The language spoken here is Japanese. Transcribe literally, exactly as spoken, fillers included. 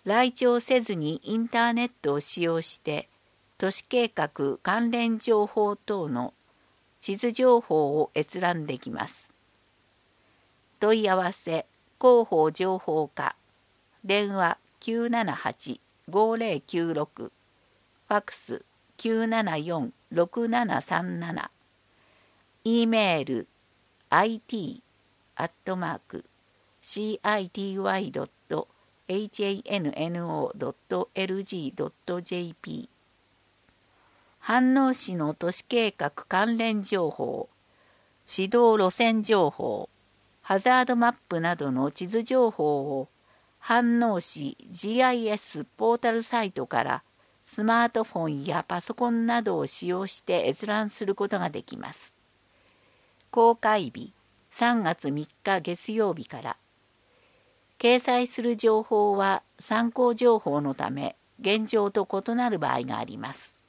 来庁せずにインターネットを使用して都市計画関連情報等の地図情報を閲覧できます。問い合わせ広報情報課、電話 きゅうななはち ごぜろきゅうろく、ファクス きゅうななよん ろくななさんなな、E メール アイティー アットマーク シーアイティーワイ ドット ハンノー ドット エルジー ドット ジェーピー。 飯能市の都市計画関連情報、指導路線情報、ハザードマップなどの地図情報を飯能市 ジーアイエス ポータルサイトからスマートフォンやパソコンなどを使用して閲覧することができます。公開日さんがつみっか月曜日から。掲載する情報は参考情報のため現状と異なる場合があります。